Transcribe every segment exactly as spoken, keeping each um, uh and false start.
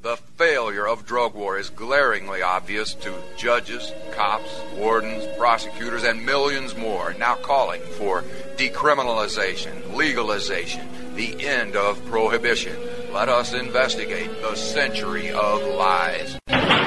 The failure of drug war is glaringly obvious to judges, cops, wardens, prosecutors, and millions more now calling for decriminalization, legalization, the end of prohibition. Let us investigate the century of lies.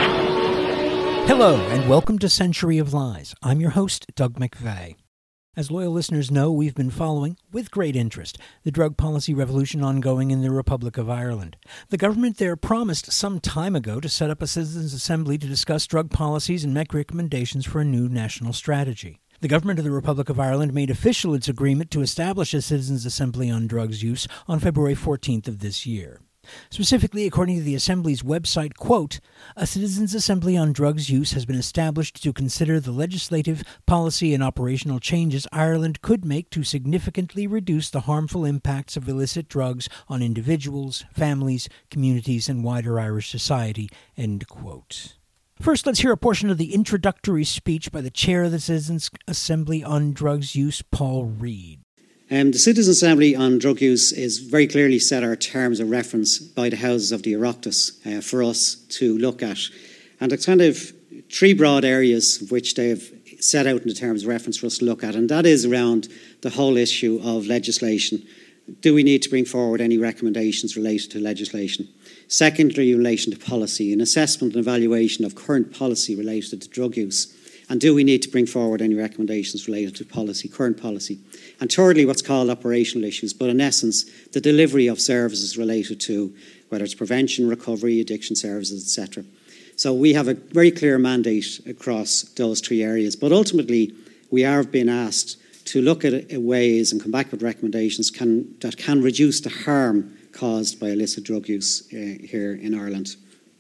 Hello, and welcome to Century of Lies. I'm your host, Doug McVeigh. As loyal listeners know, we've been following, with great interest, the drug policy revolution ongoing in the Republic of Ireland. The government there promised some time ago to set up a citizens' assembly to discuss drug policies and make recommendations for a new national strategy. The government of the Republic of Ireland made official its agreement to establish a citizens' assembly on drugs use on February fourteenth of this year. Specifically, according to the Assembly's website, quote, a citizens' assembly on drugs use has been established to consider the legislative, policy and operational changes Ireland could make to significantly reduce the harmful impacts of illicit drugs on individuals, families, communities and wider Irish society, end quote. First, let's hear a portion of the introductory speech by the chair of the Citizens' Assembly on Drugs Use, Paul Reid. Um, the Citizens' Assembly on Drug Use is very clearly set our terms of reference by the Houses of the Oireachtas uh, for us to look at. And it's kind of three broad areas which they have set out in the terms of reference for us to look at, and that is around the whole issue of legislation. Do we need to bring forward any recommendations related to legislation? Secondly, in relation to policy, an assessment and evaluation of current policy related to drug use. And do we need to bring forward any recommendations related to policy, current policy? And thirdly, what's called operational issues, but in essence, the delivery of services related to whether it's prevention, recovery, addiction services, et cetera. So we have a very clear mandate across those three areas. But ultimately, we are being asked to look at ways and come back with recommendations can, that can reduce the harm caused by illicit drug use uh, here in Ireland.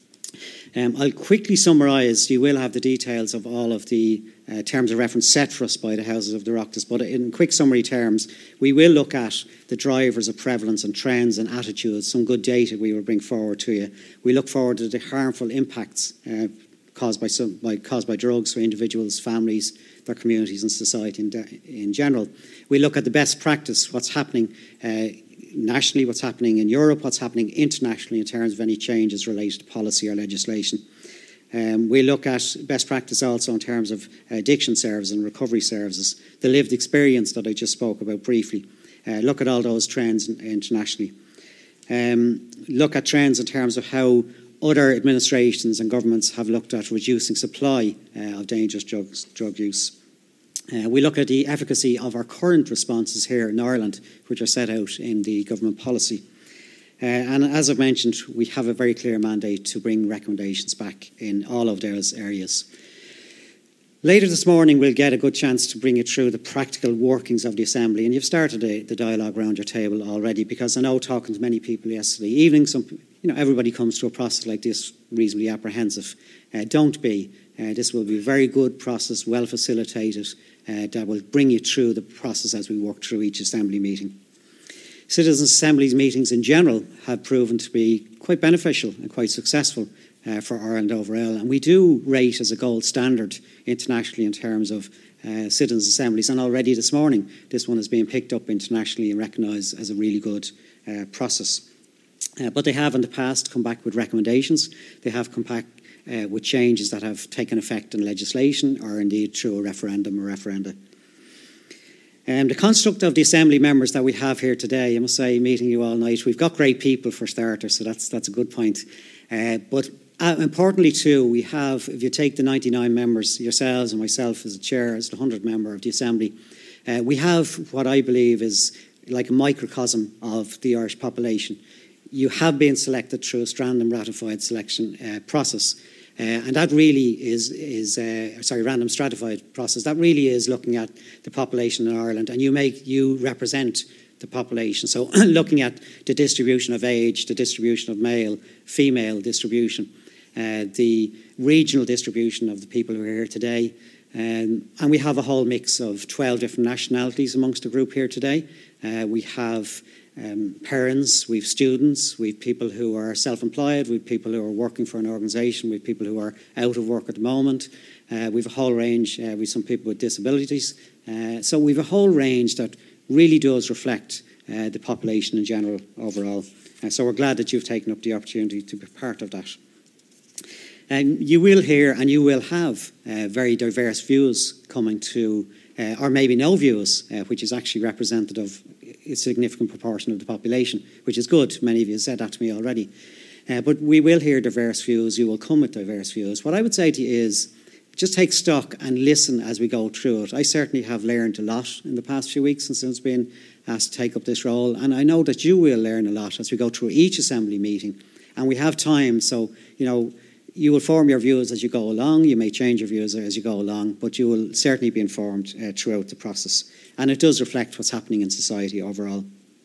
Um, I'll quickly summarise. You will have the details of all of the uh, terms of reference set for us by the Houses of the Oireachtas, but in quick summary terms, we will look at the drivers of prevalence and trends and attitudes, some good data we will bring forward to you. We look forward to the harmful impacts uh, caused by, some, by, caused by drugs for individuals, families, their communities and society in, de- in general. We look at the best practice, what's happening uh, nationally, what's happening in Europe, what's happening internationally in terms of any changes related to policy or legislation. Um, we look at best practice also in terms of addiction services and recovery services, the lived experience that I just spoke about briefly. Uh, look at all those trends internationally. Um, look at trends in terms of how other administrations and governments have looked at reducing supply uh, of dangerous drugs, drug use. Uh, we look at the efficacy of our current responses here in Ireland, which are set out in the government policy. Uh, and as I've mentioned, we have a very clear mandate to bring recommendations back in all of those areas. Later this morning, we'll get a good chance to bring you through the practical workings of the Assembly. And you've started a, the dialogue around your table already, because I know, talking to many people yesterday evening, some, you know, everybody comes to a process like this reasonably apprehensive. Uh, don't be. Uh, this will be a very good process, well facilitated, uh, that will bring you through the process as we work through each Assembly meeting. Citizens' Assemblies meetings in general have proven to be quite beneficial and quite successful uh, for Ireland overall. And we do rate as a gold standard internationally in terms of uh, Citizens' Assemblies. And already this morning, this one is being picked up internationally and recognised as a really good uh, process. Uh, but they have in the past come back with recommendations. They have come back Uh, with changes that have taken effect in legislation or indeed through a referendum or referenda. Um, the construct of the Assembly members that we have here today, I must say, meeting you all night, we've got great people for starters, so that's that's a good point. Uh, but uh, importantly too, we have, if you take the ninety-nine members, yourselves and myself as a chair, as the one hundredth member of the Assembly, uh, we have what I believe is like a microcosm of the Irish population. You have been selected through a random ratified selection uh, process. Uh, and that really is, is uh, sorry, random stratified process. That really is looking at the population in Ireland, and you make you represent the population. So looking at the distribution of age, the distribution of male, female distribution, uh, the regional distribution of the people who are here today. Um, and we have a whole mix of twelve different nationalities amongst the group here today. Uh, we have Um, parents, we've students, we've people who are self-employed, we've people who are working for an organisation, we've people who are out of work at the moment, uh, we've a whole range, uh, we've some people with disabilities. Uh, so we've a whole range that really does reflect uh, the population in general overall. Uh, so we're glad that you've taken up the opportunity to be part of that. And you will hear and you will have uh, very diverse views coming to, uh, or maybe no views, uh, which is actually representative of a significant proportion of the population, which is good. Many of you said that to me already. Uh, but we will hear diverse views. You will come with diverse views. What I would say to you is just take stock and listen as we go through it. I certainly have learned a lot in the past few weeks since I've been asked to take up this role. And I know that you will learn a lot as we go through each Assembly meeting. And we have time, so, you know, you will form your views as you go along. You may change your views as you go along, but you will certainly be informed uh, throughout the process. And it does reflect what's happening in society overall.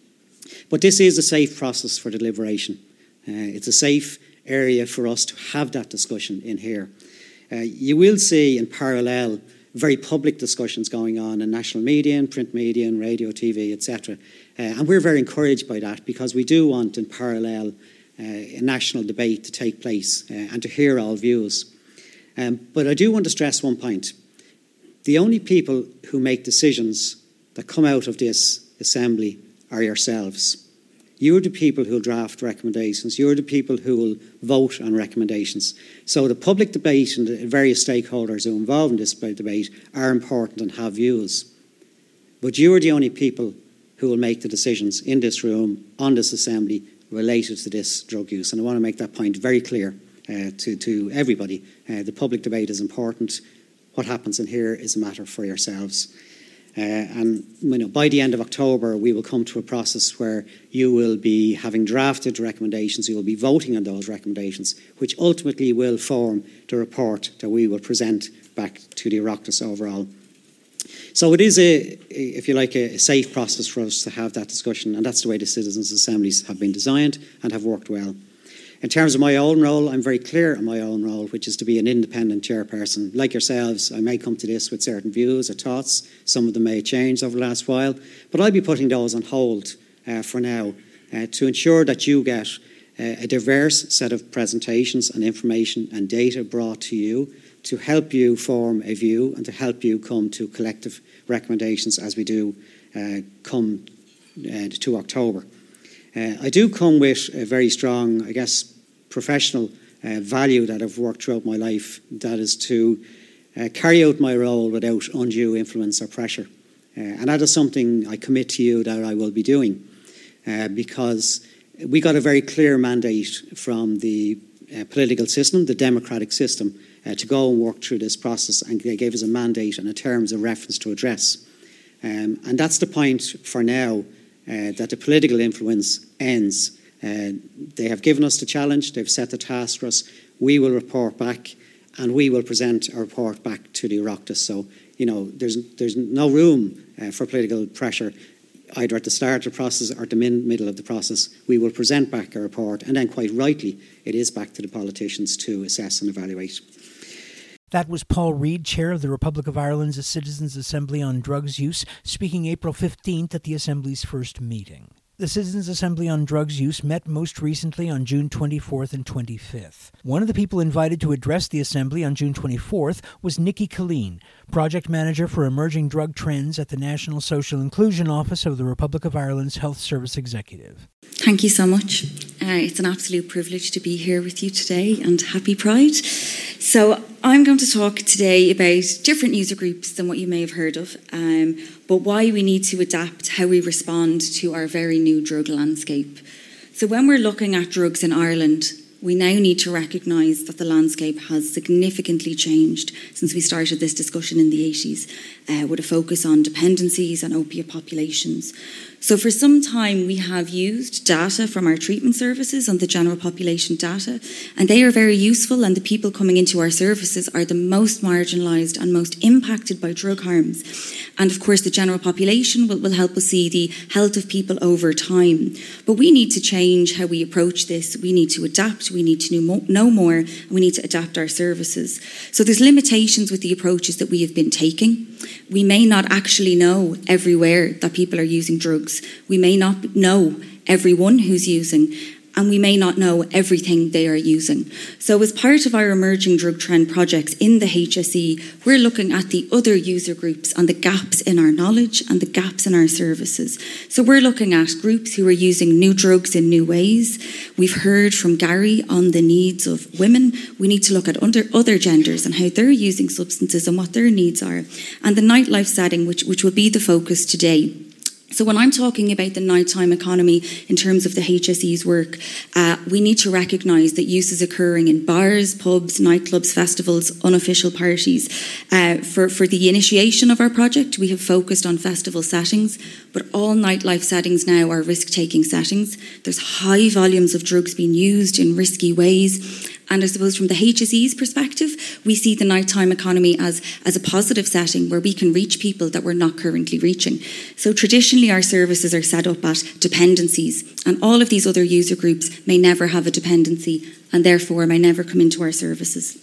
But this is a safe process for deliberation. Uh, it's a safe area for us to have that discussion in here. Uh, you will see in parallel very public discussions going on in national media, and print media, and radio, T V, et cetera. Uh, and we're very encouraged by that because we do want in parallel Uh, a national debate to take place uh, and to hear all views. Um, but I do want to stress one point. The only people who make decisions that come out of this Assembly are yourselves. You're the people who will draft recommendations. You're the people who will vote on recommendations. So the public debate and the various stakeholders who are involved in this debate are important and have views. But you're the only people who will make the decisions in this room, on this Assembly, related to this drug use. And I want to make that point very clear uh, to, to everybody. Uh, the public debate is important. What happens in here is a matter for yourselves. Uh, and you know, by the end of October, we will come to a process where you will be having drafted recommendations, you will be voting on those recommendations, which ultimately will form the report that we will present back to the Oireachtas overall. So it is, a, if you like, a safe process for us to have that discussion, and that's the way the citizens' assemblies have been designed and have worked well. In terms of my own role, I'm very clear on my own role, which is to be an independent chairperson. Like yourselves, I may come to this with certain views or thoughts. Some of them may change over the last while, but I'll be putting those on hold uh, for now uh, to ensure that you get uh, a diverse set of presentations and information and data brought to you to help you form a view and to help you come to collective recommendations as we do uh, come uh, to October. Uh, I do come with a very strong, I guess, professional uh, value that I've worked throughout my life, that is to uh, carry out my role without undue influence or pressure. Uh, and that is something I commit to you that I will be doing uh, because we got a very clear mandate from the uh, political system, the democratic system, uh, to go and work through this process, and they gave us a mandate and a terms of reference to address. Um, and that's the point for now, uh, that the political influence ends. Uh, they have given us the challenge, they've set the task for us. We will report back, and we will present a report back to the Oireachtas. So, you know, there's there's no room uh, for political pressure, either at the start of the process or at the min- middle of the process. We will present back a report, and then quite rightly, it is back to the politicians to assess and evaluate. That was Paul Reid, Chair of the Republic of Ireland's Citizens' Assembly on Drugs Use, speaking April fifteenth at the Assembly's first meeting. The Citizens' Assembly on Drugs Use met most recently on June twenty-fourth and twenty-fifth. One of the people invited to address the Assembly on June twenty-fourth was Nikki Killeen, Project Manager for Emerging Drug Trends at the National Social Inclusion Office of the Republic of Ireland's Health Service Executive. Thank you so much. Uh, it's an absolute privilege to be here with you today, and happy Pride. So I'm going to talk today about different user groups than what you may have heard of, um, but why we need to adapt how we respond to our very new drug landscape. So when we're looking at drugs in Ireland, we now need to recognise that the landscape has significantly changed since we started this discussion in the eighties, uh, with a focus on dependencies and opiate populations. So for some time we have used data from our treatment services on the general population data, and they are very useful, and the people coming into our services are the most marginalised and most impacted by drug harms. And of course the general population will, will help us see the health of people over time. But we need to change how we approach this. We need to adapt, we need to know more, and we need to adapt our services. So there's limitations with the approaches that we have been taking. We may not actually know everywhere that people are using drugs. We may not know everyone who's using. and we may not know everything they are using. So as part of our emerging drug trend projects in the H S E, we're looking at the other user groups and the gaps in our knowledge and the gaps in our services. So we're looking at groups who are using new drugs in new ways. We've heard from Gary on the needs of women. We need to look at under other genders and how they're using substances and what their needs are. And the nightlife setting, which, which will be the focus today. So when I'm talking about the nighttime economy in terms of the H S E's work, uh, we need to recognise that use is occurring in bars, pubs, nightclubs, festivals, unofficial parties. Uh, for, for the initiation of our project, we have focused on festival settings, but all nightlife settings now are risk-taking settings. There's high volumes of drugs being used in risky ways. And I suppose from the H S E's perspective, we see the nighttime economy as, as a positive setting where we can reach people that we're not currently reaching. So traditionally our services are set up at dependencies, and all of these other user groups may never have a dependency and therefore may never come into our services.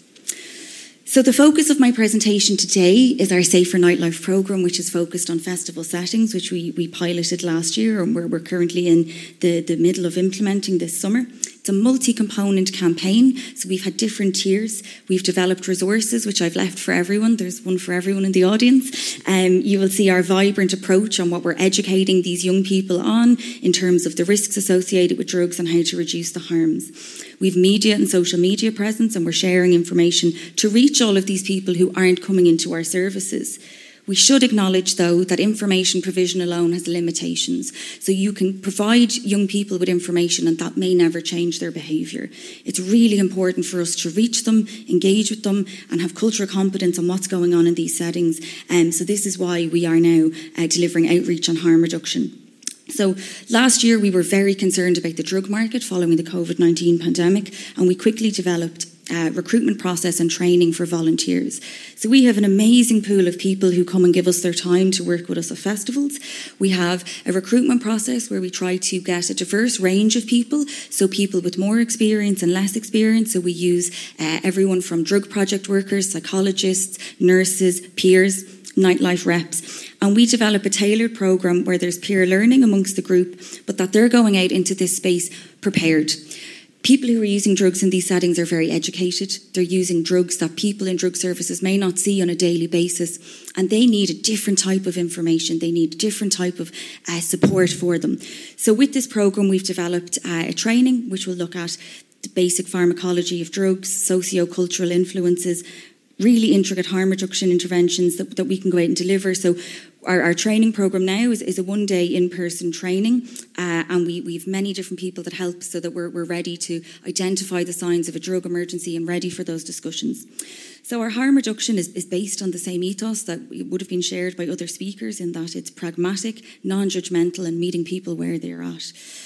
So the focus of my presentation today is our Safer Nightlife programme, which is focused on festival settings, which we, we piloted last year and we're, we're currently in the, the middle of implementing this summer. It's a multi-component campaign, so we've had different tiers. We've developed resources, which I've left for everyone. There's one for everyone in the audience. Um, you will see our vibrant approach on what we're educating these young people on in terms of the risks associated with drugs and how to reduce the harms. We've media and social media presence, and we're sharing information to reach all of these people who aren't coming into our services. We should acknowledge, though, that information provision alone has limitations. So you can provide young people with information and that may never change their behaviour. It's really important for us to reach them, engage with them and have cultural competence on what's going on in these settings. Um, so this is why we are now uh, delivering outreach on harm reduction. So last year we were very concerned about the drug market following the COVID nineteen pandemic, and we quickly developed Uh, recruitment process and training for volunteers. So we have an amazing pool of people who come and give us their time to work with us at festivals. We have a recruitment process where we try to get a diverse range of people, so people with more experience and less experience. So we use uh, everyone from drug project workers, psychologists, nurses, peers, nightlife reps. And we develop a tailored programme where there's peer learning amongst the group, but that they're going out into this space prepared. People who are using drugs in these settings are very educated. They're using drugs that people in drug services may not see on a daily basis, and they need a different type of information. They need a different type of uh, support for them. So with this programme, we've developed uh, a training which will look at the basic pharmacology of drugs, socio-cultural influences, really intricate harm reduction interventions that, that we can go out and deliver. So Our, our training programme now is, is a one-day in-person training, uh, and we, we have many different people that help so that we're, we're ready to identify the signs of a drug emergency and ready for those discussions. So our harm reduction is, is based on the same ethos that would have been shared by other speakers, in that it's pragmatic, non-judgmental and meeting people where they're at.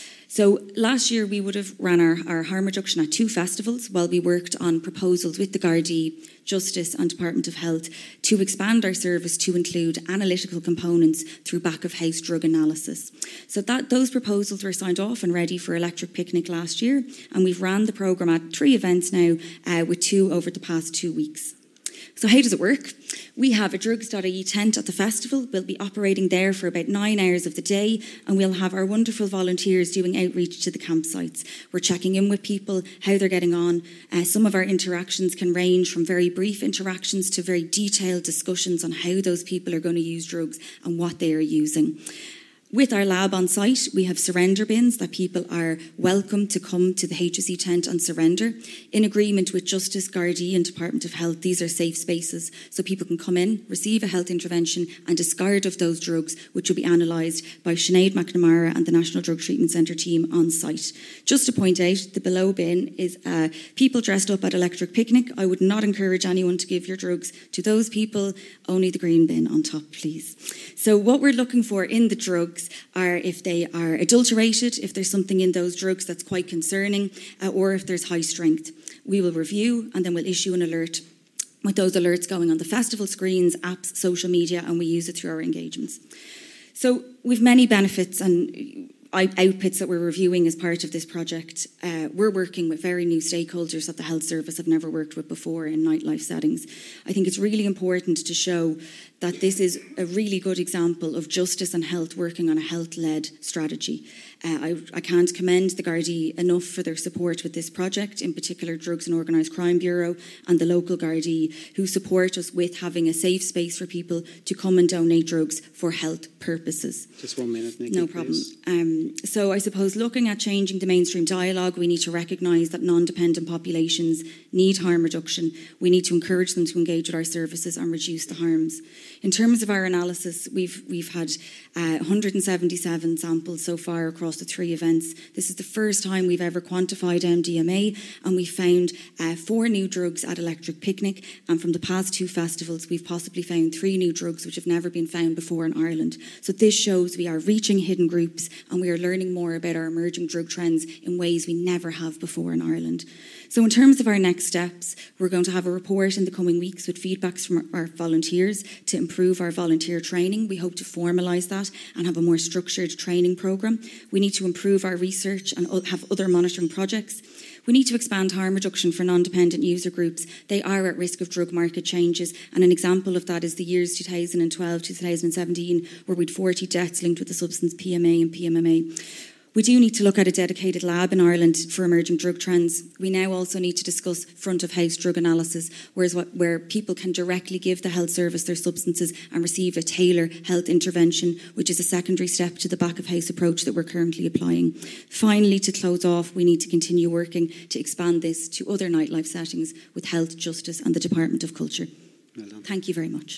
So last year we would have ran our, our harm reduction at two festivals while we worked on proposals with the Gardaí, Justice and Department of Health to expand our service to include analytical components through back-of-house drug analysis. So that those proposals were signed off and ready for Electric Picnic last year, and we've ran the programme at three events now uh, with two over the past two weeks. So how does it work? We have a drugs dot I E tent at the festival. We'll be operating there for about nine hours of the day, and we'll have our wonderful volunteers doing outreach to the campsites. We're checking in with people, how they're getting on. Uh, some of our interactions can range from very brief interactions to very detailed discussions on how those people are going to use drugs and what they are using. With our lab on site, we have surrender bins that people are welcome to come to the H S E tent and surrender. In agreement with Justice, Gardaí and Department of Health, these are safe spaces, so people can come in, receive a health intervention and discard of those drugs, which will be analysed by Sinead McNamara and the National Drug Treatment Centre team on site. Just to point out, the below bin is uh, people dressed up at Electric Picnic. I would not encourage anyone to give your drugs to those people, only the green bin on top, please. So what we're looking for in the drugs are if they are adulterated, if there's something in those drugs that's quite concerning, uh, or if there's high strength. We will review and then we'll issue an alert with those alerts going on the festival screens, apps, social media, and we use it through our engagements. So we've many benefits, and outputs that we're reviewing as part of this project, uh, we're working with very new stakeholders that the health service have never worked with before in nightlife settings. I think it's really important to show that this is a really good example of justice and health working on a health-led strategy. Uh, I, I can't commend the Gardaí enough for their support with this project, in particular Drugs and Organised Crime Bureau and the local Gardaí, who support us with having a safe space for people to come and donate drugs for health purposes. Just one minute, Nikki, No problem. Um, so I suppose looking at changing the mainstream dialogue, we need to recognise that non-dependent populations need harm reduction. We need to encourage them to engage with our services and reduce the harms. In terms of our analysis, we've we've had uh, one hundred seventy-seven samples so far across the three events. This is the first time we've ever quantified M D M A, and we found uh, four new drugs at Electric Picnic, and from the past two festivals we've possibly found three new drugs which have never been found before in Ireland. So this shows we are reaching hidden groups and we are learning more about our emerging drug trends in ways we never have before in Ireland. So in terms of our next steps, we're going to have a report in the coming weeks with feedbacks from our volunteers to improve our volunteer training. We hope to formalise that and have a more structured training programme. We need to improve our research and have other monitoring projects. We need to expand harm reduction for non-dependent user groups. They are at risk of drug market changes, and an example of that is the years two thousand twelve to two thousand seventeen, where we had forty deaths linked with the substance P M A and P M M A. We do need to look at a dedicated lab in Ireland for emerging drug trends. We now also need to discuss front-of-house drug analysis, whereas what, where people can directly give the health service their substances and receive a tailored health intervention, which is a secondary step to the back-of-house approach that we're currently applying. Finally, to close off, we need to continue working to expand this to other nightlife settings with Health, Justice and the Department of Culture. Well done. Thank you very much.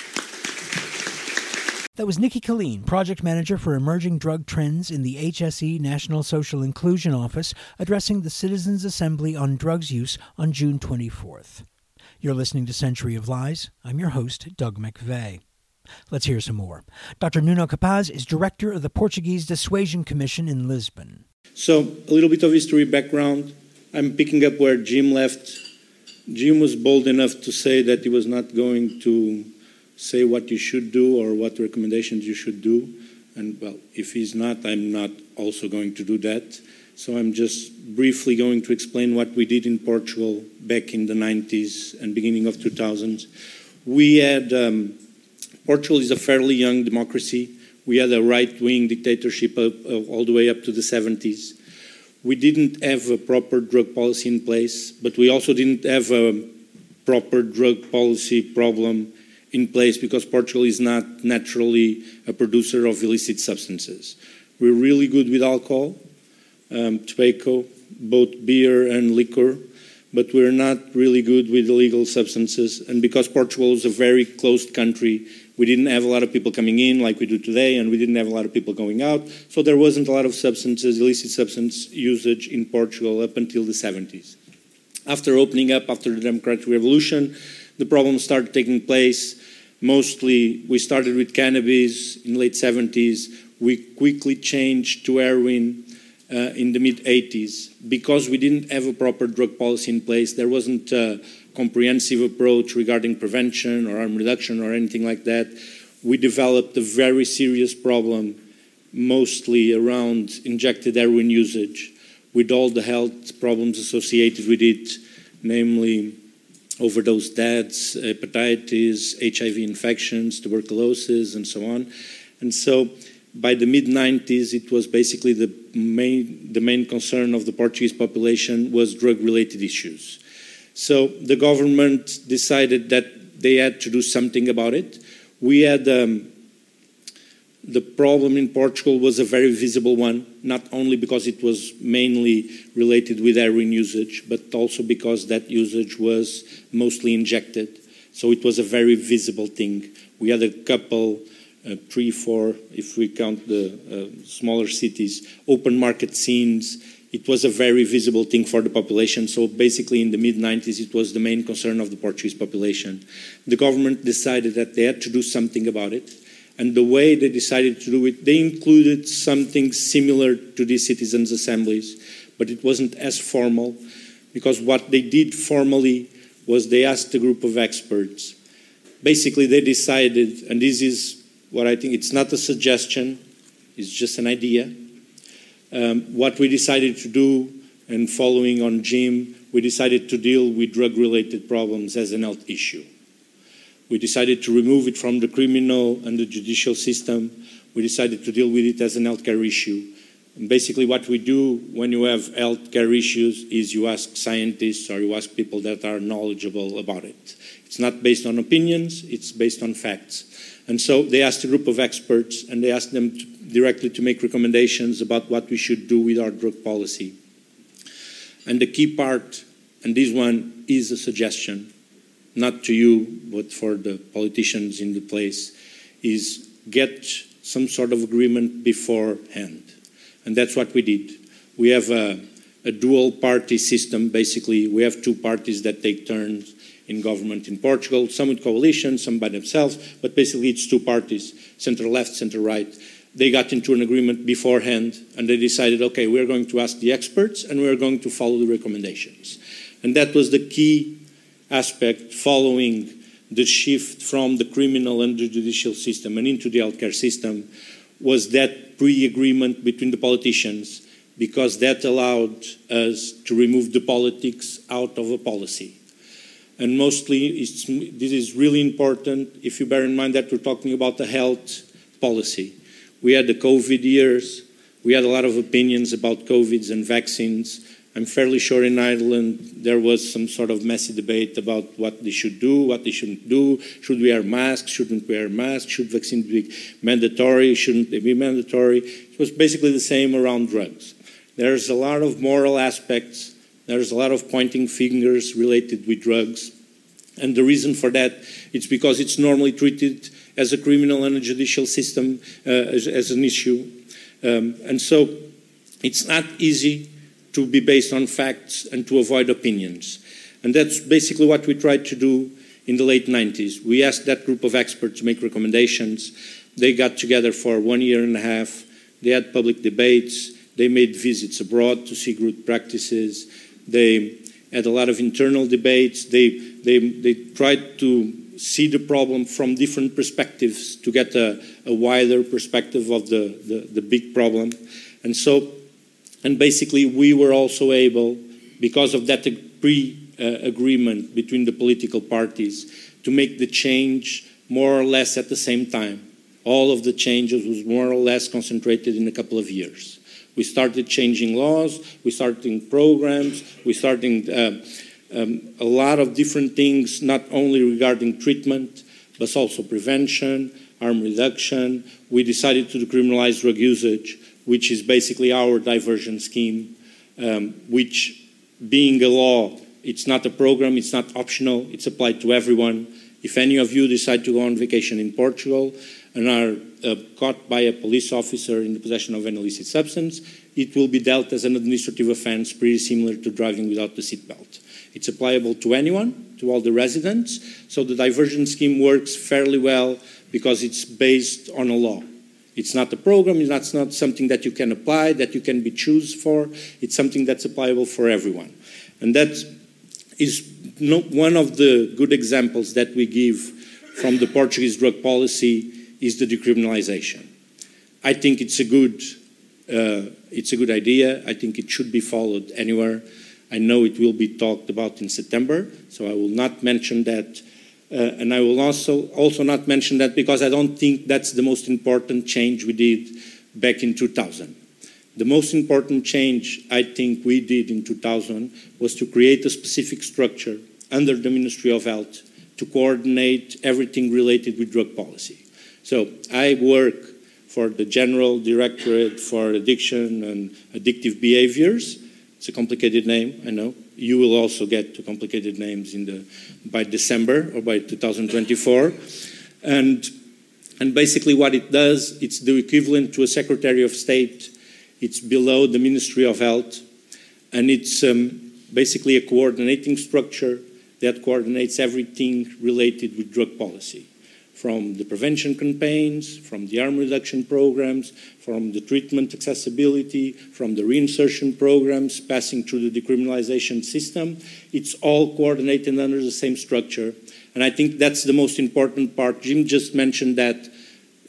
That was Nikki Killeen, Project Manager for Emerging Drug Trends in the H S E National Social Inclusion Office, addressing the Citizens' Assembly on Drugs Use on June twenty-fourth. You're listening to Century of Lies. I'm your host, Doug McVeigh. Let's hear some more. Doctor Nuno Capaz is Director of the Portuguese Dissuasion Commission in Lisbon. So, a little bit of history background. I'm picking up where Jim left. Jim was bold enough to say that he was not going to say what you should do or what recommendations you should do. And, well, if he's not, I'm not also going to do that. So I'm just briefly going to explain what we did in Portugal back in the nineties and beginning of two thousands. We had, um, Portugal is a fairly young democracy. We had a right-wing dictatorship up, uh, all the way up to the seventies. We didn't have a proper drug policy in place, but we also didn't have a proper drug policy problem in place because Portugal is not naturally a producer of illicit substances. We're really good with alcohol, um, tobacco, both beer and liquor, but we're not really good with illegal substances. And because Portugal is a very closed country, we didn't have a lot of people coming in like we do today, and we didn't have a lot of people going out. So there wasn't a lot of substances, illicit substance usage in Portugal up until the seventies. After opening up, after the Democratic Revolution, the problems started taking place. Mostly, we started with cannabis in the late seventies. We quickly changed to heroin uh, in the mid eighties. Because we didn't have a proper drug policy in place, there wasn't a comprehensive approach regarding prevention or harm reduction or anything like that. We developed a very serious problem, mostly around injected heroin usage, with all the health problems associated with it, namely overdose deaths, hepatitis, H I V infections, tuberculosis, and so on. And so by the mid nineties, it was basically the main, the main concern of the Portuguese population was drug-related issues. So the government decided that they had to do something about it. We had, um, the problem in Portugal was a very visible one, not only because it was mainly related with heroin usage, but also because that usage was mostly injected. So it was a very visible thing. We had a couple, uh, three, four, if we count the uh, smaller cities, open market scenes. It was a very visible thing for the population. So basically in the mid nineties, it was the main concern of the Portuguese population. The government decided that they had to do something about it. And the way they decided to do it, they included something similar to these citizens' assemblies, but it wasn't as formal, because what they did formally was they asked a group of experts. Basically, they decided, and this is what I think, it's not a suggestion, it's just an idea. Um, what we decided to do, and following on Jim, we decided to deal with drug-related problems as an health issue. We decided to remove it from the criminal and the judicial system. We decided to deal with it as an healthcare issue. And basically what we do when you have healthcare issues is you ask scientists or you ask people that are knowledgeable about it. It's not based on opinions, it's based on facts. And so they asked a group of experts and they asked them to, directly to make recommendations about what we should do with our drug policy. And the key part, and this one is a suggestion, not to you, but for the politicians in the place, is get some sort of agreement beforehand. And that's what we did. We have a, a dual-party system, basically. We have two parties that take turns in government in Portugal, some with coalitions, some by themselves, but basically it's two parties, center-left, center-right. They got into an agreement beforehand, and they decided, okay, we're going to ask the experts, and we're going to follow the recommendations. And that was the key aspect following the shift from the criminal and the judicial system and into the healthcare system, was that pre-agreement between the politicians, because that allowed us to remove the politics out of a policy. And mostly, it's, this is really important if you bear in mind that we're talking about the health policy. We had the COVID years, we had a lot of opinions about COVIDs and vaccines. I'm fairly sure in Ireland there was some sort of messy debate about what they should do, what they shouldn't do. Should we wear masks? Shouldn't we wear masks? Should vaccines be mandatory? Shouldn't they be mandatory? It was basically the same around drugs. There's a lot of moral aspects. There's a lot of pointing fingers related with drugs. And the reason for that is because it's normally treated as a criminal and a judicial system, uh, as, as an issue. Um, and so it's not easy to be based on facts and to avoid opinions. And that's basically what we tried to do in the late nineties. We asked that group of experts to make recommendations. They got together for one year and a half. They had public debates. They made visits abroad to see good practices. They had a lot of internal debates. They, they, they tried to see the problem from different perspectives to get a, a wider perspective of the, the, the big problem. And so And basically, we were also able, because of that pre-agreement uh, between the political parties, to make the change more or less at the same time. All of the changes was more or less concentrated in a couple of years. We started changing laws, we started programs, we started uh, um, a lot of different things, not only regarding treatment, but also prevention, harm reduction. We decided to decriminalize drug usage, which is basically our diversion scheme, um, which, being a law, it's not a program, it's not optional, it's applied to everyone. If any of you decide to go on vacation in Portugal and are uh, caught by a police officer in the possession of an illicit substance, it will be dealt as an administrative offense pretty similar to driving without the seatbelt. It's applicable to anyone, to all the residents, so the diversion scheme works fairly well because it's based on a law. It's not a program, it's not something that you can apply, that you can be choose for. It's something that's applicable for everyone. And that is one of the good examples that we give from the Portuguese drug policy is the decriminalization. I think it's a good, uh, it's a good idea. I think it should be followed anywhere. I know it will be talked about in September, so I will not mention that. Uh, and I will also, also not mention that because I don't think that's the most important change we did back in two thousand. The most important change I think we did in two thousand was to create a specific structure under the Ministry of Health to coordinate everything related with drug policy. So I work for the General Directorate for Addiction and Addictive Behaviors. It's a complicated name, I know. You will also get to complicated names in the, by December or by two thousand twenty-four. And, and basically what it does, it's the equivalent to a Secretary of State. It's below the Ministry of Health. And it's um, basically a coordinating structure that coordinates everything related with drug policy. From the prevention campaigns, from the harm reduction programs, from the treatment accessibility, from the reinsertion programs, passing through the decriminalization system. It's all coordinated under the same structure. And I think that's the most important part. Jim just mentioned that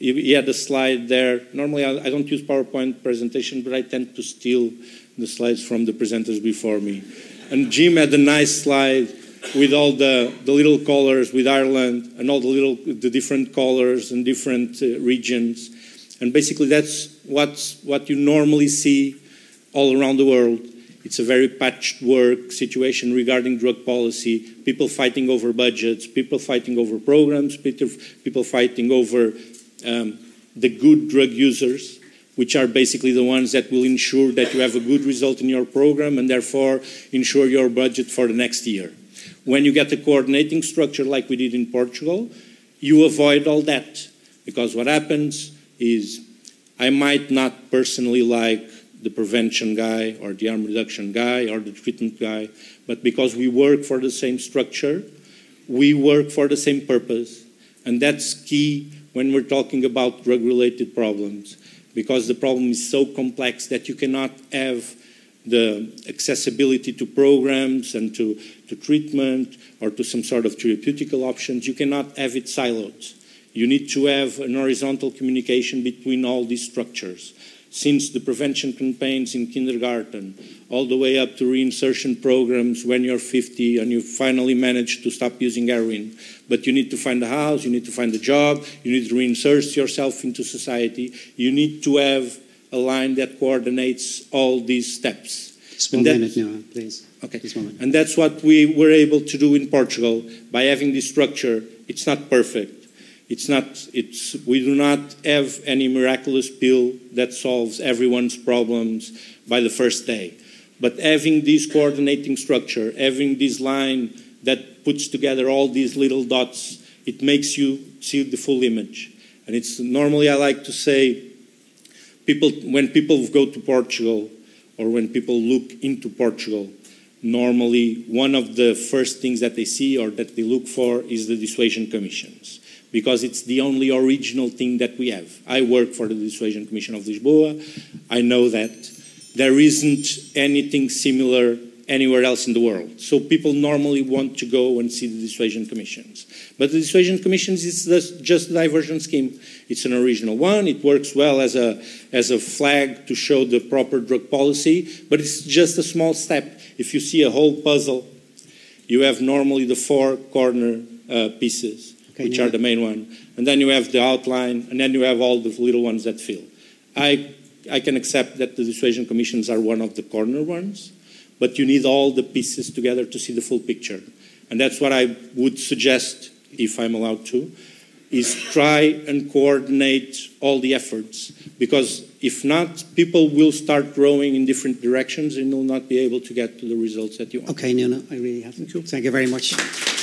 he had a slide there. Normally, I, I don't use PowerPoint presentation, but I tend to steal the slides from the presenters before me. And Jim had a nice slide with all the, the little colors with Ireland and all the little the different colors and different uh, regions. And basically that's what's, what you normally see all around the world. It's a very patchwork situation regarding drug policy, people fighting over budgets, people fighting over programs, people, people fighting over um, the good drug users, which are basically the ones that will ensure that you have a good result in your program and therefore ensure your budget for the next year. When you get a coordinating structure like we did in Portugal, you avoid all that. Because what happens is I might not personally like the prevention guy or the harm reduction guy or the treatment guy, but because we work for the same structure, we work for the same purpose. And that's key when we're talking about drug-related problems, because the problem is so complex that you cannot have the accessibility to programs and to, to treatment or to some sort of therapeutical options. You cannot have it siloed. You need to have an horizontal communication between all these structures. Since the prevention campaigns in kindergarten, all the way up to reinsertion programs when you're fifty and you finally manage to stop using heroin. But you need to find a house, you need to find a job, you need to reinsert yourself into society. You need to have a line that coordinates all these steps. Just one minute now, please. Okay. Just one minute. And that's what we were able to do in Portugal by having this structure. It's not perfect. It's not, it's, we do not have any miraculous pill that solves everyone's problems by the first day. But having this coordinating structure, having this line that puts together all these little dots, it makes you see the full image. And it's normally I like to say, people when people go to Portugal or when people look into Portugal, normally one of the first things that they see or that they look for is the dissuasion commissions, because it's the only original thing that we have. I work for the Dissuasion Commission of Lisboa. I know that there isn't anything similar anywhere else in the world. So people normally want to go and see the dissuasion commissions. But the dissuasion commissions is just a diversion scheme. It's an original one. It works well as a, as a flag to show the proper drug policy, but it's just a small step. If you see a whole puzzle, you have normally the four corner uh, pieces. Okay, which yeah. are the main one. And then you have the outline, and then you have all the little ones that fill. I, I can accept that the dissuasion commissions are one of the corner ones, but you need all the pieces together to see the full picture. And that's what I would suggest, if I'm allowed to, is try and coordinate all the efforts. Because if not, people will start growing in different directions and will not be able to get to the results that you want. Okay, Nuno, I really have to. Thank you very much.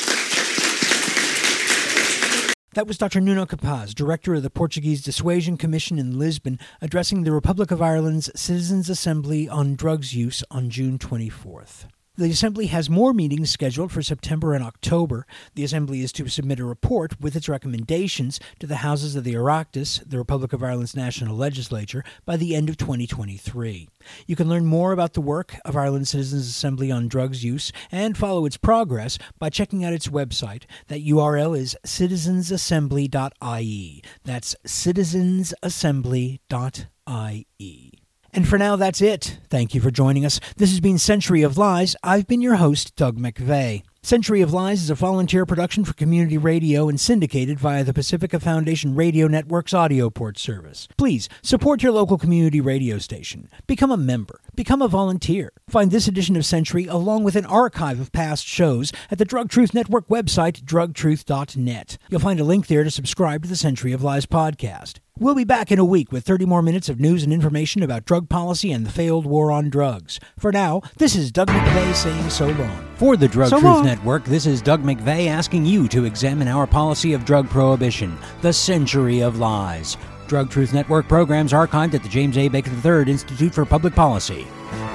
That was Doctor Nuno Capaz, Director of the Portuguese Dissuasion Commission in Lisbon, addressing the Republic of Ireland's Citizens' Assembly on Drugs Use on June twenty-fourth. The Assembly has more meetings scheduled for September and October. The Assembly is to submit a report with its recommendations to the Houses of the Oireachtas, the Republic of Ireland's national legislature, by the end of twenty twenty-three. You can learn more about the work of Ireland's Citizens' Assembly on Drugs Use and follow its progress by checking out its website. That U R L is citizens assembly dot I E. That's citizens assembly dot I E. And for now, that's it. Thank you for joining us. This has been Century of Lies. I've been your host, Doug McVeigh. Century of Lies is a volunteer production for community radio and syndicated via the Pacifica Foundation Radio Network's AudioPort service. Please support your local community radio station. Become a member. Become a volunteer. Find this edition of Century along with an archive of past shows at the Drug Truth Network website, drug truth dot net. You'll find a link there to subscribe to the Century of Lies podcast. We'll be back in a week with thirty more minutes of news and information about drug policy and the failed war on drugs. For now, this is Doug McVeigh saying so long. For the Drug so Truth long. Network, this is Doug McVeigh asking you to examine our policy of drug prohibition, the Century of Lies. Drug Truth Network programs archived at the James A. Baker the third Institute for Public Policy.